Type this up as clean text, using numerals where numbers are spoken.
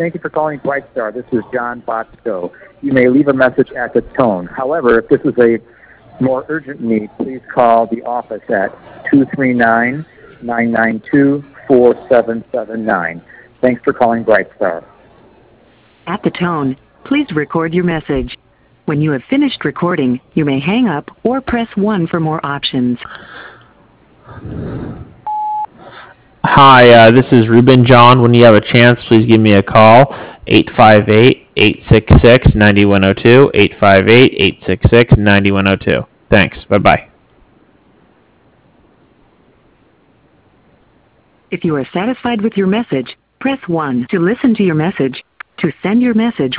Thank you for calling Brightstar. This is John Botsko. You may leave a message at the tone. However, if this is a more urgent need, please call the office at 239-992-4779. Thanks for calling Brightstar. At the tone, please record your message. When you have finished recording, you may hang up or press 1 for more options. Hi, this is Ruben John. When you have a chance, please give me a call, 858-866-9102, 858-866-9102. Thanks. Bye-bye. If you are satisfied with your message, press 1 to listen to your message. To send your message